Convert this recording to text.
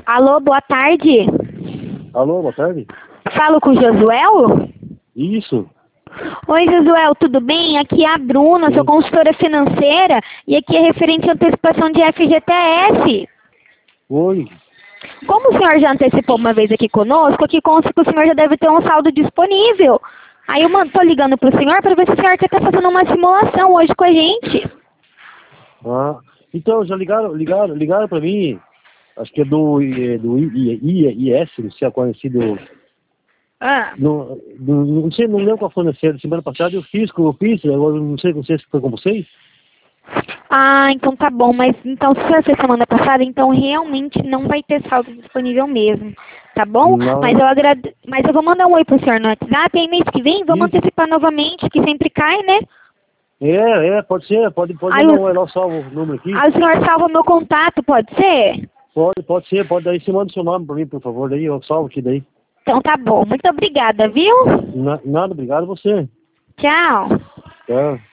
Alô, boa tarde. Alô, boa tarde. Falo com o Josuel? Isso. Oi, Josuel, tudo bem? Aqui é a Bruna, sou consultora financeira e aqui é referente à antecipação de FGTS. Oi. Como o senhor já antecipou uma vez aqui conosco, aqui consta que o senhor já deve ter um saldo disponível. Aí eu tô ligando pro senhor para ver se o senhor quer estar fazendo uma simulação hoje com a gente. Ah, então, já ligaram para mim, acho que é do IS, não sei se é conhecido. Não sei, não lembro qual foi na semana passada, eu fiz, agora não sei se foi com vocês. Ah, então tá bom, mas então se foi semana passada, então realmente não vai ter saldo disponível mesmo, tá bom? Não. Mas eu vou mandar um oi pro senhor no WhatsApp, aí mês que vem vamos antecipar novamente, que sempre cai, né? Pode ser, pode Aí mandar eu salvo o número aqui. Aí o senhor salva meu contato, pode ser? Pode ser, daí você manda o seu nome para mim, por favor, daí eu salvo aqui daí. Então tá bom, muito obrigada, viu? Nada, obrigado a você. Tchau. Tchau.